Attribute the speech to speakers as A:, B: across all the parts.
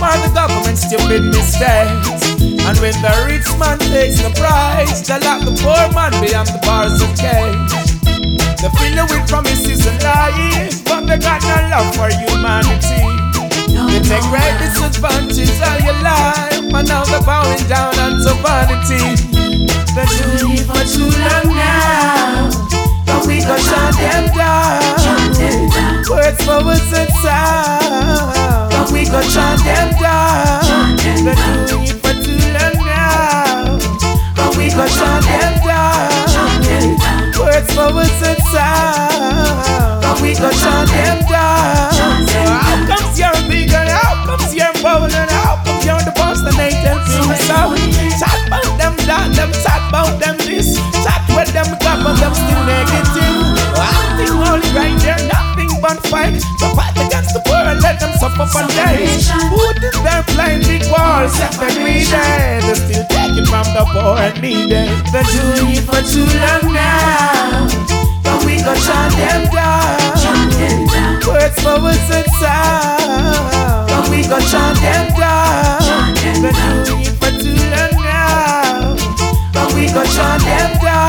A: for the government's stupid mistakes. And when the rich man takes the prize, they lock the poor man behind the bars of cage. They fill you with promises and lies, but they got no love for humanity. They take great disadvantage of your life, and now they're bowing down unto vanity. They're doing it for too long now, but we gon' shut them down. Words for words and sound, but we gon' shut them down. They're doing it for too long now, but we gon' shut them down. Words for words and sound, but we gon' shut them down. So how comes you're big and how comes you're bold and how comes you're the boss and they tell you so? Chat about them that, them chat about them this, chat with them got but them still negative. One thing only right there, nothing but fight. So fight against the poor and let them suffer for days. Put in their blinding walls and they're greedy. They're still taking from the poor and needy. They're doing it for too long now, but we gon' shut them down. Words for words and sound, but we gon' shut them down. They're doing it for too long now, but we gon' shut them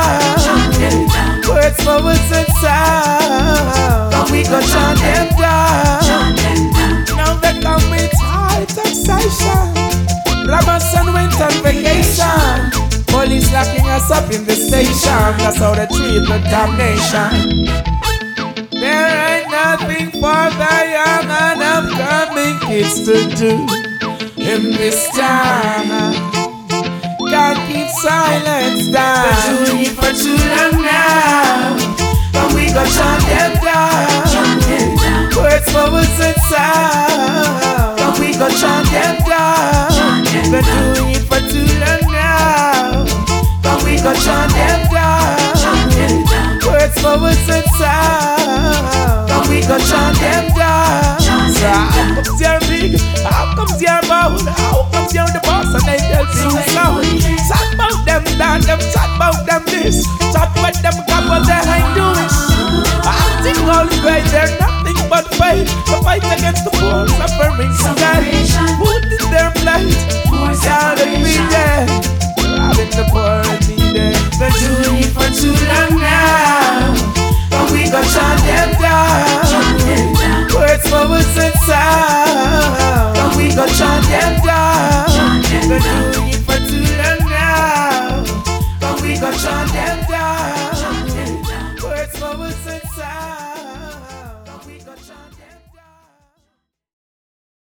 A: down. Words for words and sound, but we gon' shut them down. Now they come with high taxation, robbers and went on vacation. Police locking us up in the station, that's how they treat the damnation. There ain't nothing for the young and upcoming kids to do in this time. Can't keep silence down. They're doing it for too long now, but we gon' shut them down. Words for words and sound, but we gon' shut them down. They're doing it for too long now, but we gon' shut them down. Words for words and sound, but we gon' shut them down. So how comes you're big, how comes you're bold, how comes you're the boss and they tell you so? Chat about them down, them chat about them this, chat with them got what they ain't doing. Acting all great, they're nothing but fight. The fight against the poor, suffering today. Put in their plate, down and be there. Robbing the poor and needy. They're doing it for too long now, but we gon' shut them down. Words for words and sound, but we gon' shut them